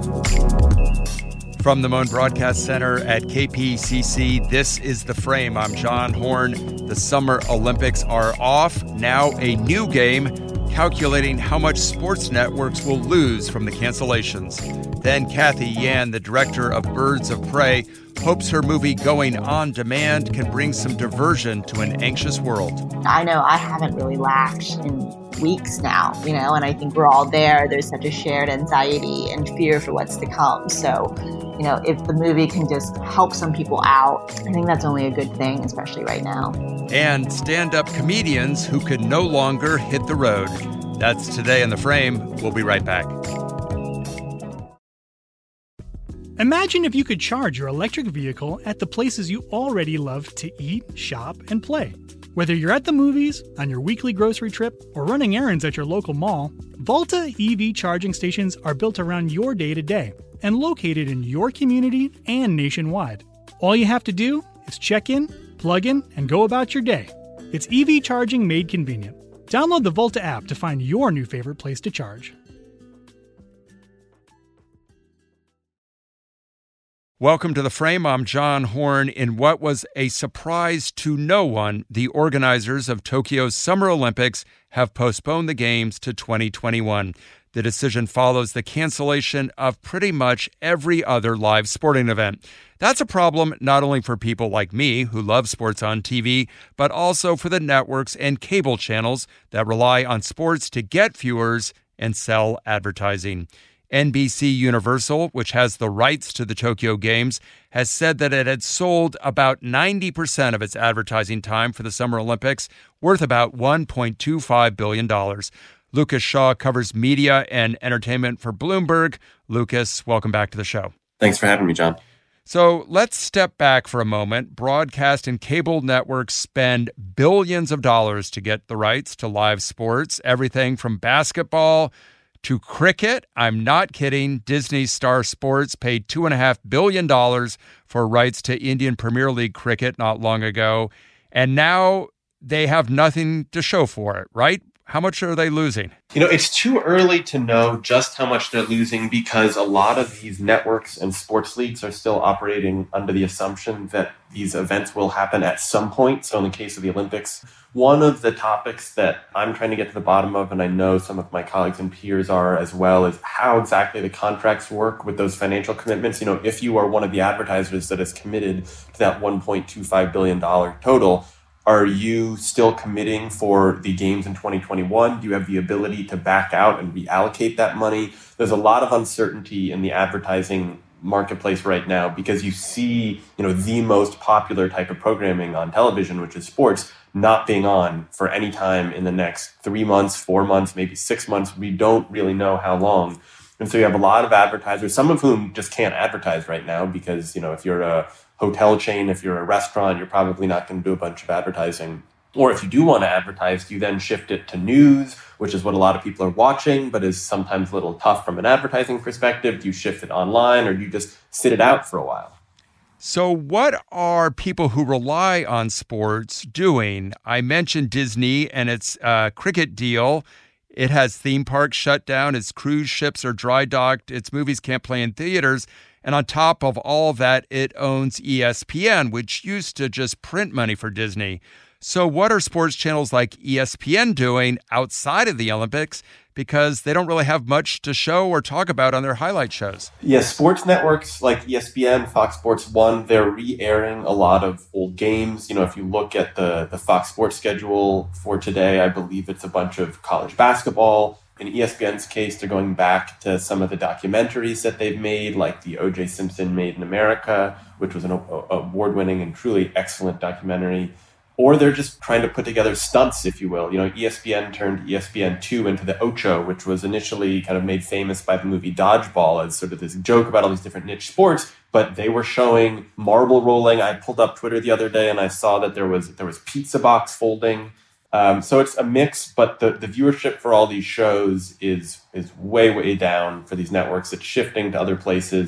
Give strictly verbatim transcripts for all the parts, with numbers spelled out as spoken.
From the Moen Broadcast Center at K P C C, this is The Frame. I'm John Horn. The Summer Olympics are off. Now a new game, calculating how much sports networks will lose from the cancellations. Then Cathy Yan, the director of Birds of Prey, hopes her movie Going on Demand can bring some diversion to an anxious world. I know I haven't really laughed in weeks now, you know, and I think we're all there. There's such a shared anxiety and fear for what's to come. So, you know, if the movie can just help some people out, I think that's only a good thing, especially right now. And stand-up comedians who can no longer hit the road. That's today in The Frame. We'll be right back. Imagine if you could charge your electric vehicle at the places you already love to eat, shop, and play. Whether you're at the movies, on your weekly grocery trip, or running errands at your local mall, Volta E V charging stations are built around your day-to-day and located in your community and nationwide. All you have to do is check in, plug in, and go about your day. It's E V charging made convenient. Download the Volta app to find your new favorite place to charge. Welcome to The Frame. I'm John Horn. In what was a surprise to no one, the organizers of Tokyo's Summer Olympics have postponed the Games to twenty twenty-one. The decision follows the cancellation of pretty much every other live sporting event. That's a problem not only for people like me who love sports on T V, but also for the networks and cable channels that rely on sports to get viewers and sell advertising. N B C Universal, which has the rights to the Tokyo Games, has said that it had sold about ninety percent of its advertising time for the Summer Olympics, worth about one point two five billion dollars. Lucas Shaw covers media and entertainment for Bloomberg. Lucas, welcome back to the show. Thanks for having me, John. So let's step back for a moment. Broadcast and cable networks spend billions of dollars to get the rights to live sports, everything from basketball to cricket. I'm not kidding. Disney Star Sports paid two point five billion dollars for rights to Indian Premier League cricket not long ago. And now they have nothing to show for it, right? How much are they losing? You know, it's too early to know just how much they're losing because a lot of these networks and sports leagues are still operating under the assumption that these events will happen at some point. So in the case of the Olympics, one of the topics that I'm trying to get to the bottom of, and I know some of my colleagues and peers are as well, is how exactly the contracts work with those financial commitments. You know, if you are one of the advertisers that is committed to that one point two five billion dollars total, are you still committing for the games in twenty twenty-one? Do you have the ability to back out and reallocate that money? There's a lot of uncertainty in the advertising marketplace right now because you see, you know, the most popular type of programming on television, which is sports, not being on for any time in the next three months, four months, maybe six months. We don't really know how long. And so you have a lot of advertisers, some of whom just can't advertise right now because, you know, if you're a hotel chain, if you're a restaurant, you're probably not going to do a bunch of advertising. Or if you do want to advertise, you then shift it to news, which is what a lot of people are watching, but is sometimes a little tough from an advertising perspective. Do you shift it online or do you just sit it out for a while? So what are people who rely on sports doing? I mentioned Disney and its uh, cricket deal. It has theme parks shut down. Its cruise ships are dry docked. Its movies can't play in theaters. And on top of all of that, it owns E S P N, which used to just print money for Disney. So what are sports channels like E S P N doing outside of the Olympics? Because they don't really have much to show or talk about on their highlight shows. Yes, sports networks like E S P N, Fox Sports one, they're re-airing a lot of old games. You know, if you look at the, the Fox Sports schedule for today, I believe it's a bunch of college basketball. In E S P N's case, they're going back to some of the documentaries that they've made, like the O J Simpson Made in America, which was an award-winning and truly excellent documentary. Or they're just trying to put together stunts, if you will. You know, E S P N turned E S P N two into the Ocho, which was initially kind of made famous by the movie Dodgeball as sort of this joke about all these different niche sports. But they were showing marble rolling. I pulled up Twitter the other day and I saw that there was there was pizza box folding. Um, so it's a mix, but the, the viewership for all these shows is is way, way down for these networks. It's shifting to other places.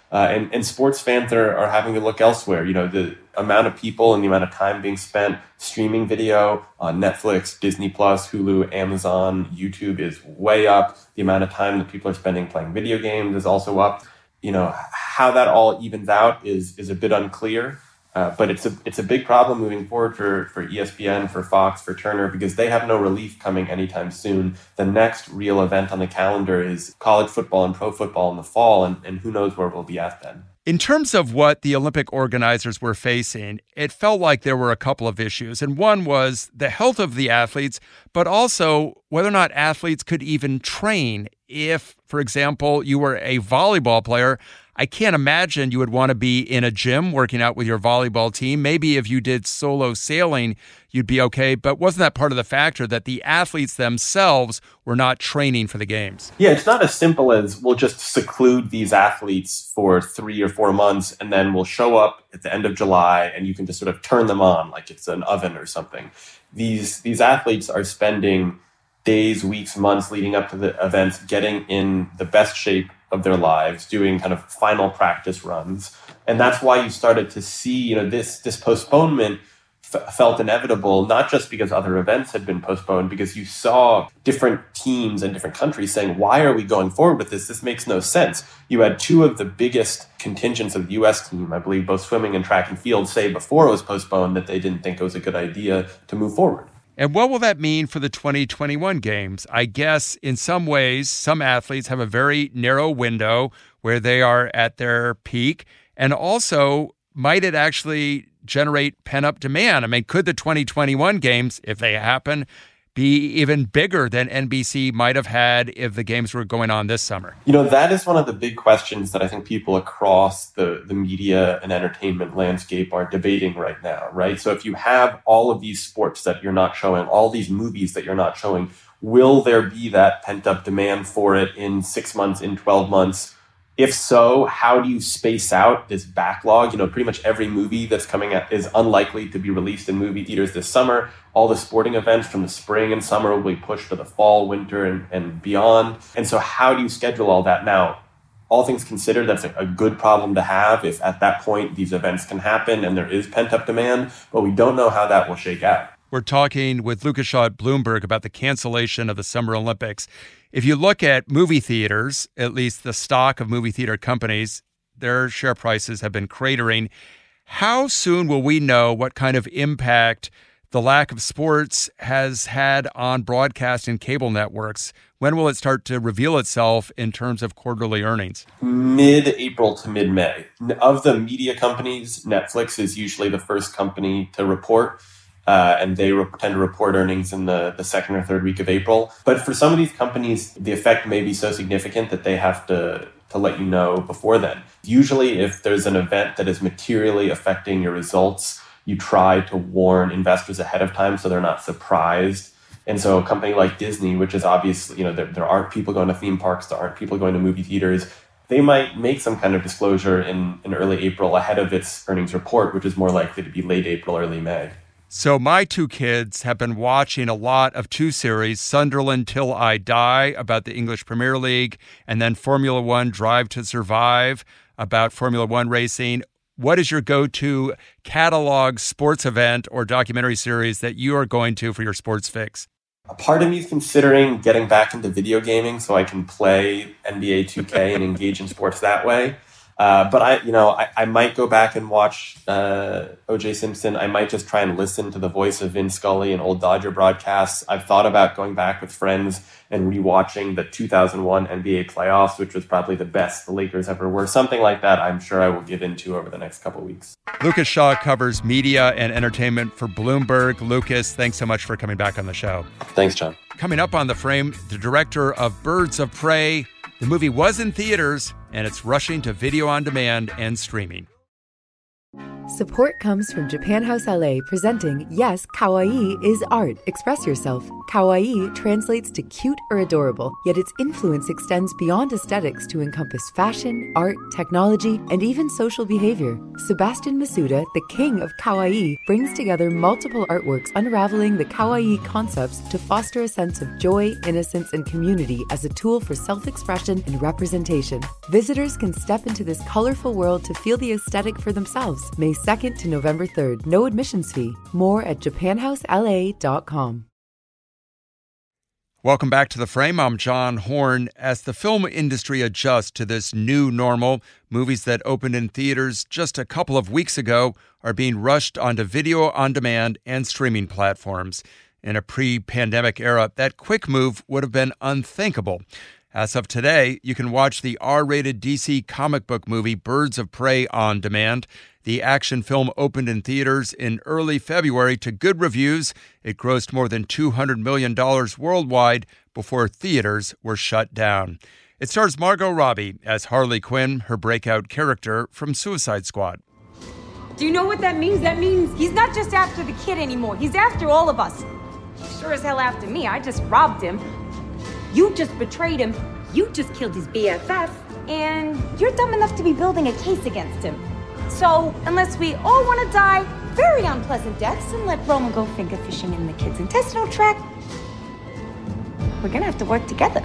Uh, and, and sports fans are, are having to look elsewhere. You know, the amount of people and the amount of time being spent streaming video on Netflix, Disney Plus, Hulu, Amazon, YouTube is way up. The amount of time that people are spending playing video games is also up. You know, how that all evens out is is a bit unclear. Uh, but it's a it's a big problem moving forward for, for E S P N, for Fox, for Turner, because they have no relief coming anytime soon. The next real event on the calendar is college football and pro football in the fall, and, and who knows where we'll be at then. In terms of what the Olympic organizers were facing, it felt like there were a couple of issues. And one was the health of the athletes, but also whether or not athletes could even train. If, for example, you were a volleyball player, I can't imagine you would want to be in a gym working out with your volleyball team. Maybe if you did solo sailing, you'd be okay. But wasn't that part of the factor that the athletes themselves were not training for the games? Yeah, it's not as simple as we'll just seclude these athletes for three or four months and then we'll show up at the end of July and you can just sort of turn them on like it's an oven or something. These, these athletes are spending days, weeks, months leading up to the events, getting in the best shape of their lives, doing kind of final practice runs. And that's why you started to see, you know, this, this postponement f- felt inevitable, not just because other events had been postponed, because you saw different teams and different countries saying, why are we going forward with this? This makes no sense. You had two of the biggest contingents of the U S team, I believe both swimming and track and field, say before it was postponed that they didn't think it was a good idea to move forward. And what will that mean for the twenty twenty-one games? I guess in some ways, some athletes have a very narrow window where they are at their peak. And also, might it actually generate pent-up demand? I mean, could the twenty twenty-one games, if they happen, be even bigger than N B C might have had if the games were going on this summer? You know, that is one of the big questions that I think people across the, the media and entertainment landscape are debating right now, right? So if you have all of these sports that you're not showing, all these movies that you're not showing, will there be that pent-up demand for it in six months, in twelve months? If so, how do you space out this backlog? You know, pretty much every movie that's coming out is unlikely to be released in movie theaters this summer. All the sporting events from the spring and summer will be pushed to the fall, winter, and, and beyond. And so how do you schedule all that? Now, all things considered, that's a, a good problem to have if at that point these events can happen and there is pent-up demand, but we don't know how that will shake out. We're talking with Lucas Shaw at Bloomberg about the cancellation of the Summer Olympics. If you look at movie theaters, at least the stock of movie theater companies, their share prices have been cratering. How soon will we know what kind of impact the lack of sports has had on broadcast and cable networks? When will it start to reveal itself in terms of quarterly earnings? Mid-April to mid-May. Of the media companies, Netflix is usually the first company to report. Uh, and they re- tend to report earnings in the, the second or third week of April. But for some of these companies, the effect may be so significant that they have to, to let you know before then. Usually, if there's an event that is materially affecting your results, you try to warn investors ahead of time so they're not surprised. And so a company like Disney, which is obviously, you know, there, there aren't people going to theme parks, there aren't people going to movie theaters, they might make some kind of disclosure in, in early April ahead of its earnings report, which is more likely to be late April, early May. So my two kids have been watching a lot of two series, Sunderland Till I Die, about the English Premier League, and then Formula One Drive to Survive, about Formula One racing. What is your go-to catalog sports event or documentary series that you are going to for your sports fix? A part of me is considering getting back into video gaming so I can play N B A two K and engage in sports that way. Uh, but I, you know, I, I might go back and watch uh, O J Simpson. I might just try and listen to the voice of Vin Scully and old Dodger broadcasts. I've thought about going back with friends and rewatching the two thousand one N B A playoffs, which was probably the best the Lakers ever were. Something like that, I'm sure I will get into over the next couple of weeks. Lucas Shaw covers media and entertainment for Bloomberg. Lucas, thanks so much for coming back on the show. Thanks, John. Coming up on The Frame, the director of Birds of Prey. The movie was in theaters, and it's rushing to video on demand and streaming. Support comes from Japan House L A presenting Yes, Kawaii is Art. Express yourself. Kawaii translates to cute or adorable, yet its influence extends beyond aesthetics to encompass fashion, art, technology, and even social behavior. Sebastian Masuda, the king of Kawaii, brings together multiple artworks unraveling the Kawaii concepts to foster a sense of joy, innocence, and community as a tool for self-expression and representation. Visitors can step into this colorful world to feel the aesthetic for themselves. May second to November third. No admissions fee. More at japan house l a dot com. Welcome back to The Frame. I'm John Horn. As the film industry adjusts to this new normal, movies that opened in theaters just a couple of weeks ago are being rushed onto video on demand and streaming platforms. In a pre-pandemic era, that quick move would have been unthinkable. As of today, you can watch the R-rated D C comic book movie Birds of Prey on demand. The action film opened in theaters in early February to good reviews. It grossed more than two hundred million dollars worldwide before theaters were shut down. It stars Margot Robbie as Harley Quinn, her breakout character from Suicide Squad. Do you know what that means? That means he's not just after the kid anymore. He's after all of us. He's sure as hell after me. I just robbed him. You just betrayed him. You just killed his B F F. And you're dumb enough to be building a case against him. So, unless we all want to die very unpleasant deaths and let Roma go finger fishing in the kid's intestinal tract, we're gonna have to work together.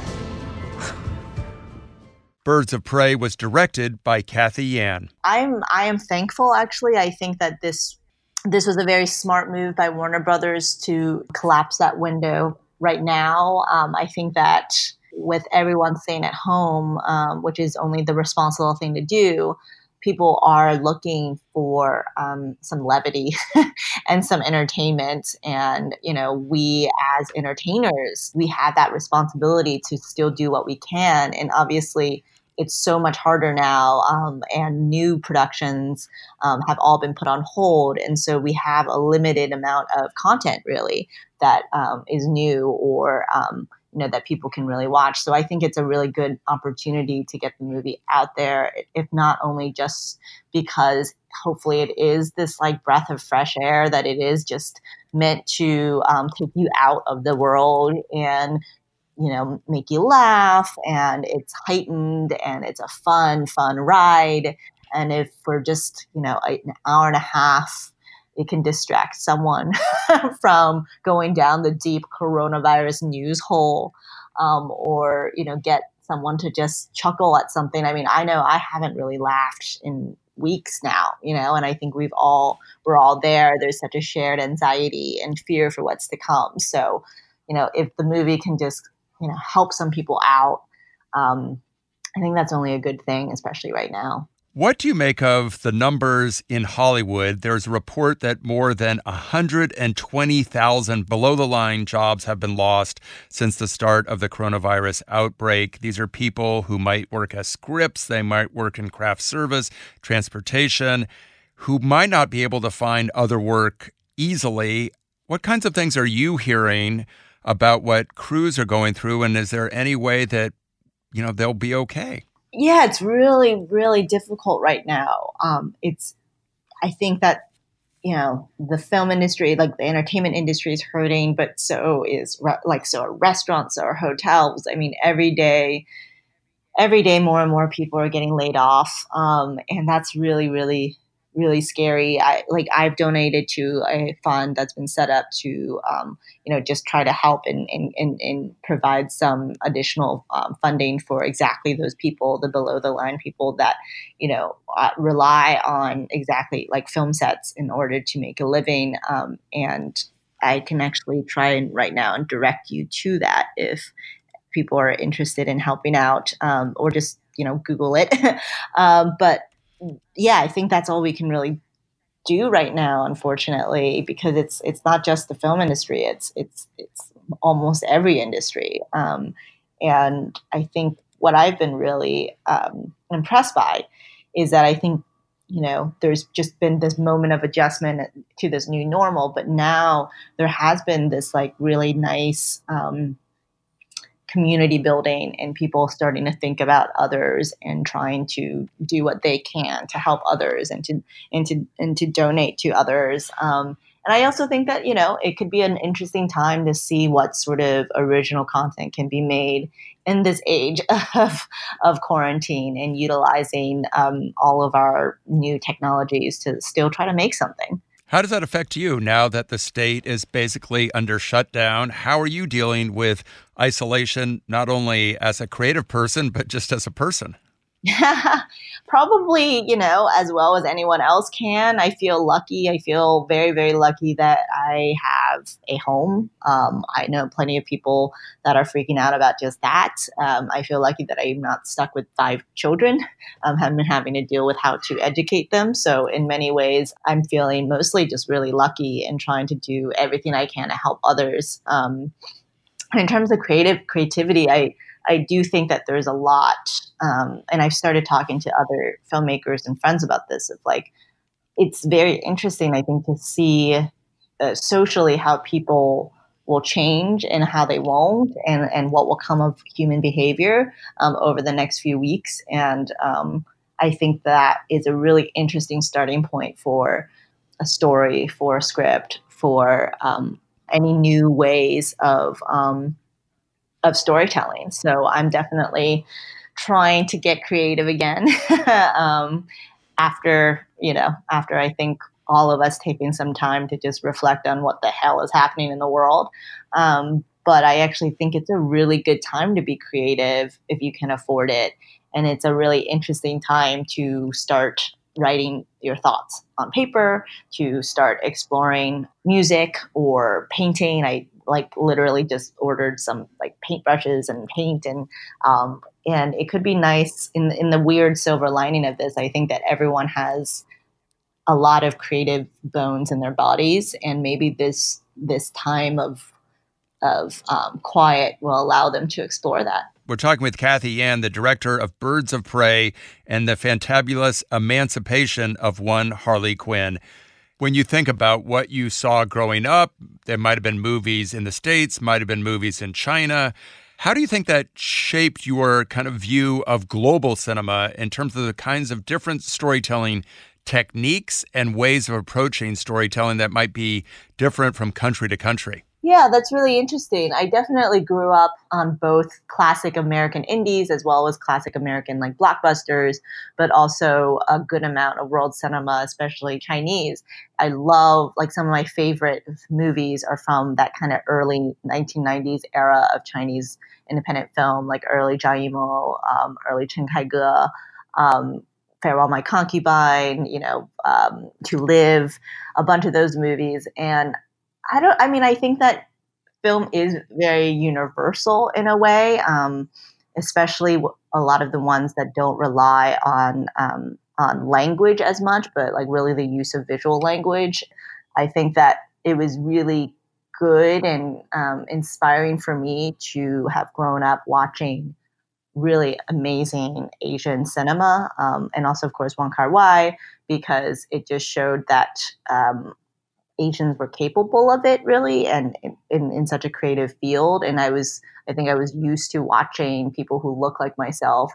Birds of Prey was directed by Cathy Yan. I'm I am thankful, actually. I think that this this was a very smart move by Warner Brothers to collapse that window right now. Um, I think that with everyone staying at home, um, which is only the responsible thing to do, people are looking for um, some levity and some entertainment. And, you know, we as entertainers, we have that responsibility to still do what we can. And obviously, it's so much harder now, um, and new productions um, have all been put on hold. And so we have a limited amount of content, really, that um, is new or um, you know, that people can really watch. So I think it's a really good opportunity to get the movie out there, if not only just because hopefully it is this like breath of fresh air, that it is just meant to um, take you out of the world and, you know, make you laugh, and it's heightened and it's a fun, fun ride. And if for just, you know, an hour and a half, it can distract someone from going down the deep coronavirus news hole, um, or, you know, get someone to just chuckle at something. I mean, I know I haven't really laughed in weeks now, you know, and I think we've all, we're all there. There's such a shared anxiety and fear for what's to come. So, you know, if the movie can just, you know, help some people out, um, I think that's only a good thing, especially right now. What do you make of the numbers in Hollywood? There's a report that more than one hundred twenty thousand below-the-line jobs have been lost since the start of the coronavirus outbreak. These are people who might work as scripts, they might work in craft service, transportation, who might not be able to find other work easily. What kinds of things are you hearing about what crews are going through, and is there any way that, you know, they'll be okay? Yeah, it's really, really difficult right now. Um, it's, I think that, you know, the film industry, like the entertainment industry is hurting, but so is re- like, so are restaurants, so are hotels. I mean, every day, every day more and more people are getting laid off. Um, and that's really, really, really scary. I like I've donated to a fund that's been set up to, um, you know, just try to help and, and, and, and provide some additional um, funding for exactly those people, the below the line people that, you know, uh, rely on exactly like film sets in order to make a living. Um, and I can actually try and right now and direct you to that if people are interested in helping out, um, or just, you know, Google it. um, but yeah, I think that's all we can really do right now, unfortunately, because it's it's not just the film industry; it's it's it's almost every industry. Um, and I think what I've been really um, impressed by is that I think, you know, there's just been this moment of adjustment to this new normal, but now there has been this like really nice um, community building and people starting to think about others and trying to do what they can to help others and to and to and to donate to others. Um, and I also think that, you know, it could be an interesting time to see what sort of original content can be made in this age of of quarantine and utilizing um, all of our new technologies to still try to make something. How does that affect you now that the state is basically under shutdown? How are you dealing with isolation, not only as a creative person, but just as a person? Probably, you know, as well as anyone else can. I feel lucky. I feel very, very lucky that I have a home. Um, I know plenty of people that are freaking out about just that. Um, I feel lucky that I'm not stuck with five children. Um, I've been having to deal with how to educate them. So in many ways, I'm feeling mostly just really lucky and trying to do everything I can to help others. Um, in terms of creative creativity, I I do think that there's a lot, um, and I've started talking to other filmmakers and friends about this, of like, it's very interesting, I think, to see uh, socially how people will change and how they won't, and, and what will come of human behavior um, over the next few weeks. And um, I think that is a really interesting starting point for a story, for a script, for um, any new ways of um, of storytelling. So I'm definitely trying to get creative again um, after, you know, after I think all of us taking some time to just reflect on what the hell is happening in the world. Um, but I actually think it's a really good time to be creative if you can afford it. And it's a really interesting time to start writing your thoughts on paper, to start exploring music or painting. I like literally just ordered some like paintbrushes and paint, and um, and it could be nice in in the weird silver lining of this. I think that everyone has a lot of creative bones in their bodies, and maybe this this time of of um, quiet will allow them to explore that. We're talking with Cathy Yan, the director of Birds of Prey and the fantabulous Emancipation of One Harley Quinn. When you think about what you saw growing up, there might have been movies in the States, might have been movies in China. How do you think that shaped your kind of view of global cinema in terms of the kinds of different storytelling techniques and ways of approaching storytelling that might be different from country to country? Yeah, that's really interesting. I definitely grew up on both classic American indies as well as classic American like blockbusters, but also a good amount of world cinema, especially Chinese. I love, like, some of my favorite movies are from that kind of early nineteen nineties era of Chinese independent film, like early Zhang Yimou, um, early Chen Kaige, um, Farewell My Concubine, you know, um, To Live, a bunch of those movies. And I don't, I mean, I think that film is very universal in a way, um, especially a lot of the ones that don't rely on, um, on language as much, but like really the use of visual language. I think that it was really good and um, inspiring for me to have grown up watching really amazing Asian cinema, um, and also, of course, Wong Kar-wai, because it just showed that um, Asians were capable of it, really, and in, in such a creative field. And I was, I think I was used to watching people who look like myself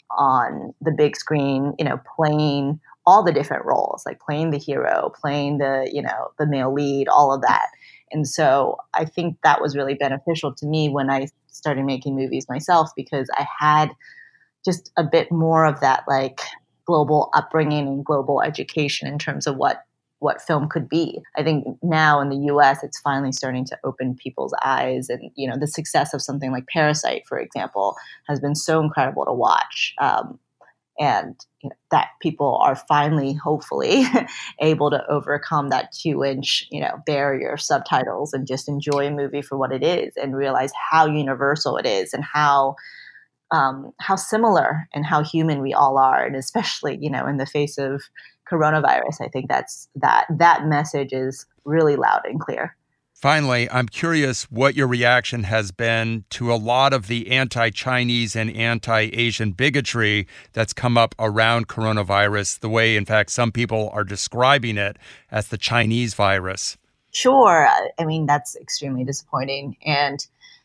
on the big screen, you know, playing all the different roles, like playing the hero, playing the, you know, the male lead, all of that. And so I think that was really beneficial to me when I started making movies myself, because I had just a bit more of that like global upbringing and global education in terms of what what film could be. I think now in the U S, it's finally starting to open people's eyes. And, you know, the success of something like Parasite, for example, has been so incredible to watch. Um, and you know, that people are finally, hopefully, able to overcome that two-inch, you know, barrier of subtitles and just enjoy a movie for what it is and realize how universal it is and how um, how similar and how human we all are. And especially, you know, in the face of coronavirus, I think that's that that message is really loud and clear. Finally, I'm curious what your reaction has been to a lot of the anti-Chinese and anti-Asian bigotry that's come up around coronavirus, the way, in fact, some people are describing it as the Chinese virus. Sure. I mean, that's extremely disappointing. And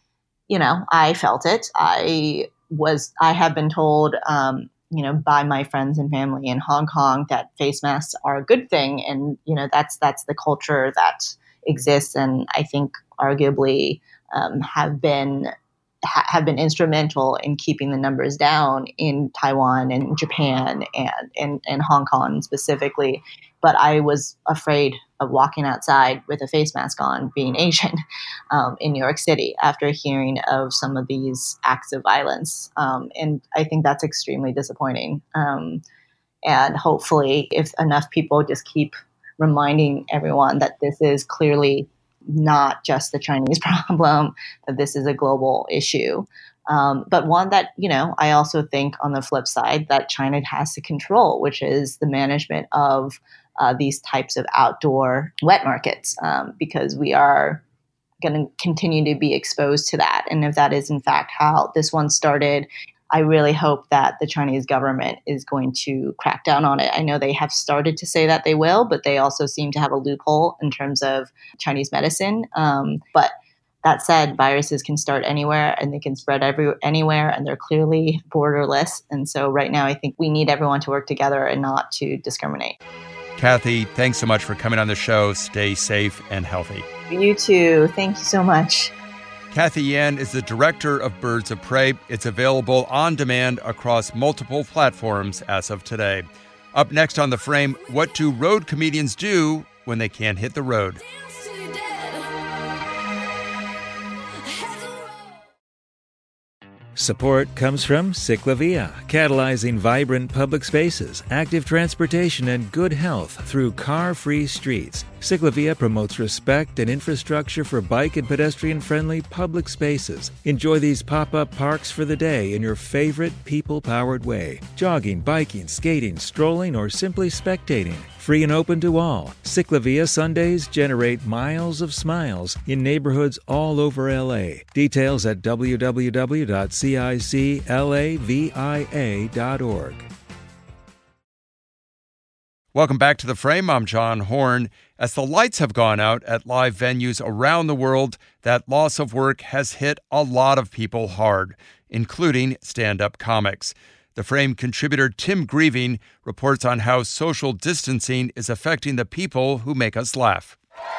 you know, I felt it. I was, I have been told, um, you know, by my friends and family in Hong Kong that face masks are a good thing. And, you know, that's, that's the culture that exists. And I think arguably um, have been, ha- have been instrumental in keeping the numbers down in Taiwan and Japan and, and, and Hong Kong specifically. But I was afraid of walking outside with a face mask on, being Asian, um, in New York City after hearing of some of these acts of violence. Um, and I think that's extremely disappointing. Um, and hopefully, if enough people just keep reminding everyone that this is clearly not just the Chinese problem, that this is a global issue. Um, but one that, you know, I also think on the flip side that China has to control, which is the management of uh, these types of outdoor wet markets, um, because we are going to continue to be exposed to that. And if that is in fact how this one started, I really hope that the Chinese government is going to crack down on it. I know they have started to say that they will, but they also seem to have a loophole in terms of Chinese medicine. Um, but that said, viruses can start anywhere and they can spread every, anywhere, and they're clearly borderless. And so right now, I think we need everyone to work together and not to discriminate. Kathy, thanks so much for coming on the show. Stay safe and healthy. You too. Thank you so much. Kathy Yan is the director of Birds of Prey. It's available on demand across multiple platforms as of today. Up next on The Frame, what do road comedians do when they can't hit the road? Support comes from Ciclavia, catalyzing vibrant public spaces, active transportation, and good health through car-free streets. Ciclavia promotes respect and infrastructure for bike and pedestrian-friendly public spaces. Enjoy these pop-up parks for the day in your favorite people-powered way. Jogging, biking, skating, strolling, or simply spectating. Free and open to all. Ciclavia Sundays generate miles of smiles in neighborhoods all over L A. Details at w w w dot ciclavia dot org. Welcome back to The Frame. I'm John Horn. As the lights have gone out at live venues around the world, that loss of work has hit a lot of people hard, including stand-up comics. The Frame contributor Tim Grieving reports on how social distancing is affecting the people who make us laugh.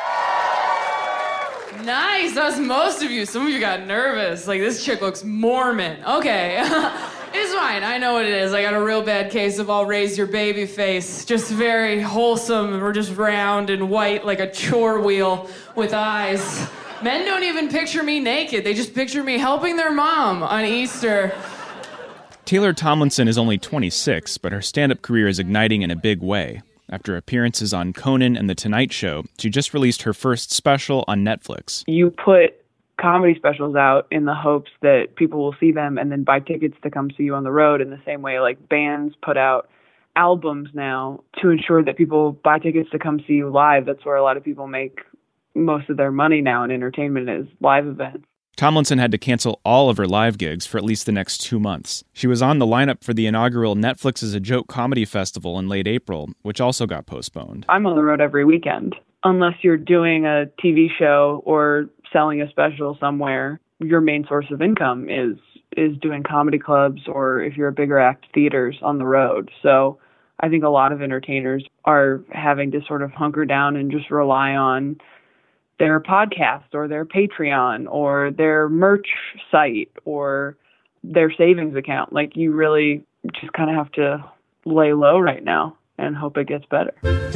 Nice, that was most of you. Some of you got nervous. Like, this chick looks Mormon. Okay, it's fine. I know what it is. I got a real bad case of I'll raise your baby face. Just very wholesome. We're just round and white like a chore wheel with eyes. Men don't even picture me naked. They just picture me helping their mom on Easter. Taylor Tomlinson is only twenty-six, but her stand-up career is igniting in a big way. After appearances on Conan and The Tonight Show, she just released her first special on Netflix. You put comedy specials out in the hopes that people will see them and then buy tickets to come see you on the road, in the same way like bands put out albums now to ensure that people buy tickets to come see you live. That's where a lot of people make most of their money now in entertainment, is live events. Tomlinson had to cancel all of her live gigs for at least the next two months. She was on the lineup for the inaugural Netflix is a Joke comedy festival in late April, which also got postponed. I'm on the road every weekend. Unless you're doing a T V show or selling a special somewhere, your main source of income is is doing comedy clubs, or if you're a bigger act, theaters on the road. So I think a lot of entertainers are having to sort of hunker down and just rely on their podcast or their Patreon or their merch site or their savings account. Like, you really just kind of have to lay low right now and hope it gets better.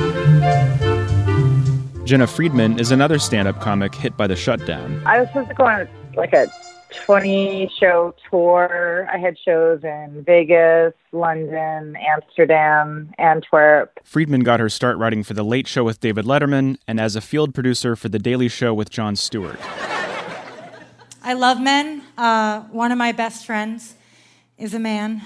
Jenna Friedman is another stand-up comic hit by the shutdown. I was supposed to go on like a twenty-show tour. I had shows in Vegas, London, Amsterdam, Antwerp. Friedman got her start writing for The Late Show with David Letterman and as a field producer for The Daily Show with Jon Stewart. I love men. Uh, one of my best friends is a man.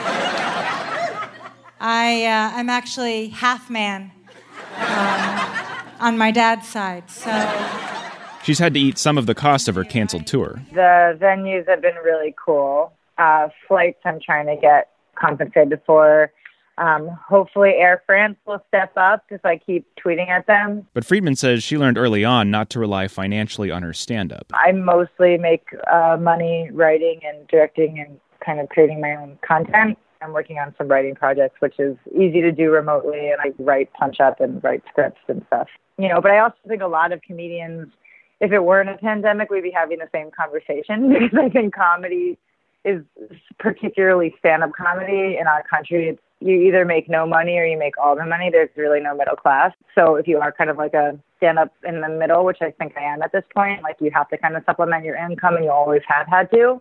I, uh, I'm actually half man um, on my dad's side, so... She's had to eat some of the cost of her canceled tour. The venues have been really cool. Uh, flights I'm trying to get compensated for. Um, hopefully Air France will step up if I keep tweeting at them. But Friedman says she learned early on not to rely financially on her stand-up. I mostly make uh, money writing and directing and kind of creating my own content. I'm working on some writing projects, which is easy to do remotely, and I write punch-up and write scripts and stuff. You know, but I also think a lot of comedians, if it weren't a pandemic, we'd be having the same conversation, because I think comedy is, particularly stand-up comedy in our country, it's, you either make no money or you make all the money. There's really no middle class. So if you are kind of like a stand-up in the middle, which I think I am at this point, like you have to kind of supplement your income, and you always have had to.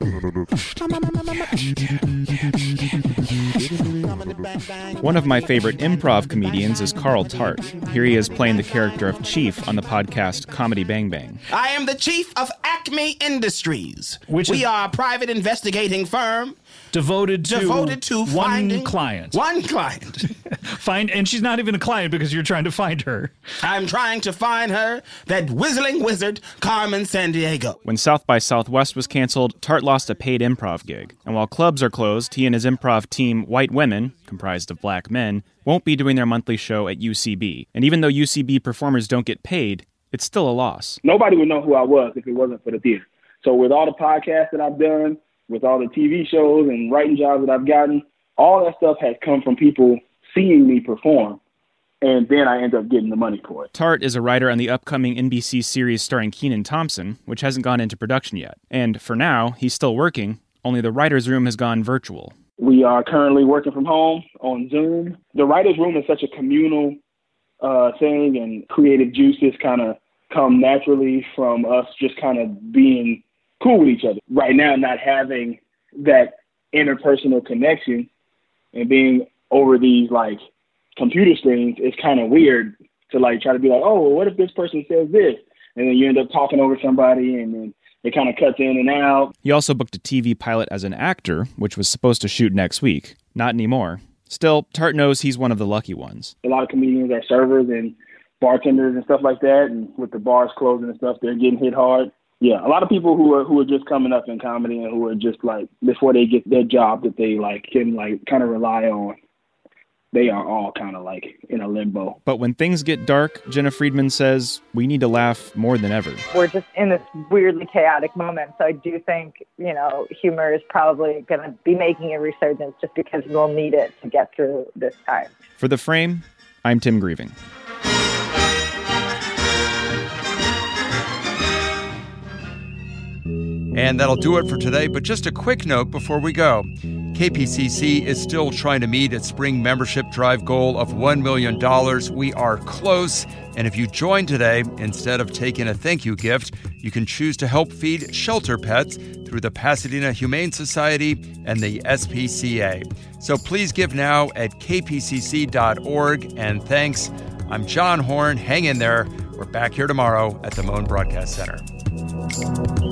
One of my favorite improv comedians is Carl Tart. Here he is playing the character of Chief on the podcast Comedy Bang Bang. I am the chief of Acme Industries. Which we is are a private investigating firm devoted to, devoted to one finding client. One client. Find, and she's not even a client because you're trying to find her. I'm trying to find her, that whistling wizard, Carmen Sandiego. When South by Southwest was canceled, Tart lost a paid improv gig. And while clubs are closed, he and his improv team, White Women, comprised of black men, won't be doing their monthly show at U C B. And even though U C B performers don't get paid, it's still a loss. Nobody would know who I was if it wasn't for the theater. So with all the podcasts that I've done, with all the T V shows and writing jobs that I've gotten, all that stuff has come from people seeing me perform, and then I end up getting the money for it. Tart is a writer on the upcoming N B C series starring Kenan Thompson, which hasn't gone into production yet. And for now, he's still working, only the writer's room has gone virtual. We are currently working from home on Zoom. The writer's room is such a communal uh, thing, and creative juices kind of come naturally from us just kind of being cool with each other. Right now, not having that interpersonal connection and being over these like computer screens is kind of weird to like try to be like, oh, well, what if this person says this? And then you end up talking over somebody, and then it kind of cuts in and out. He also booked a T V pilot as an actor, which was supposed to shoot next week. Not anymore. Still, Tart knows he's one of the lucky ones. A lot of comedians are servers and bartenders and stuff like that, and with the bars closing and stuff, they're getting hit hard. Yeah, a lot of people who are who are just coming up in comedy and who are just like, before they get their job that they like can like kind of rely on, they are all kind of like in a limbo. But when things get dark, Jenna Friedman says, we need to laugh more than ever. We're just in this weirdly chaotic moment. So I do think, you know, humor is probably going to be making a resurgence just because we'll need it to get through this time. For The Frame, I'm Tim Grieving. And that'll do it for today, but just a quick note before we go. K P C C is still trying to meet its spring membership drive goal of one million dollars. We are close, and if you join today, instead of taking a thank you gift, you can choose to help feed shelter pets through the Pasadena Humane Society and the S P C A. So please give now at k p c c dot org, and thanks. I'm John Horn. Hang in there. We're back here tomorrow at the Moan Broadcast Center.